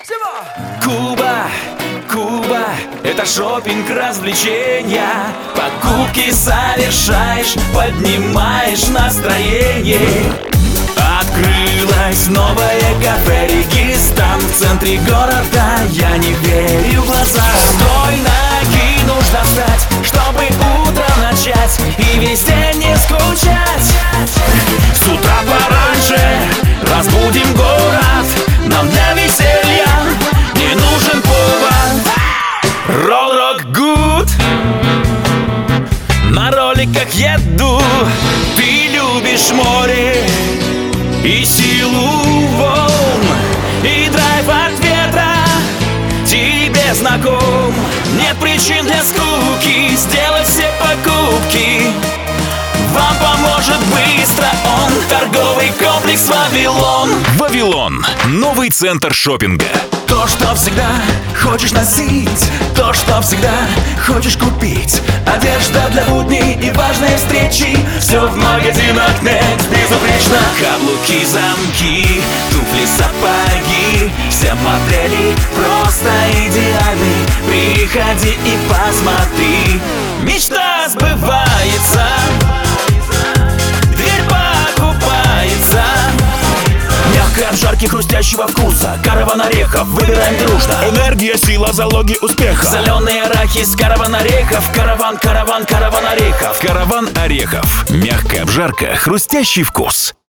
Куба, Куба, это шопинг, развлечения. Покупки совершаешь, поднимаешь настроение. Открылось новое кафе «Регистан» в центре города. Я не верю глазам. Стой, ноги нужно встать, чтобы утро начать и весь день не скучать. С утра пораньше разбудим город. Нам для веселья не нужен повод. Roll Rock Good. На роликах еду. Ты любишь море и силу волн, и драйв от ветра тебе знаком. Нет причин для скуки, сделай все покупки. Вам поможет быстро он, торговый комплекс «Вавилон». Вавилон – новый центр шопинга. То, что всегда хочешь носить, то, что всегда хочешь купить. Одежда для будней и важной встречи. Все в магазинах Next безупречно. Каблуки, замки, туфли, сапоги. Все модели просто идеальны. Приходи и посмотри. Мечта сбывается. Дверь покупается. Мягкой обжарки хрустящего вкуса. Караван орехов, выбираем дружно. Энергия, сила, залоги успеха. Соленый арахис, караван орехов. Караван орехов. Караван орехов. Мягкая обжарка, хрустящий вкус.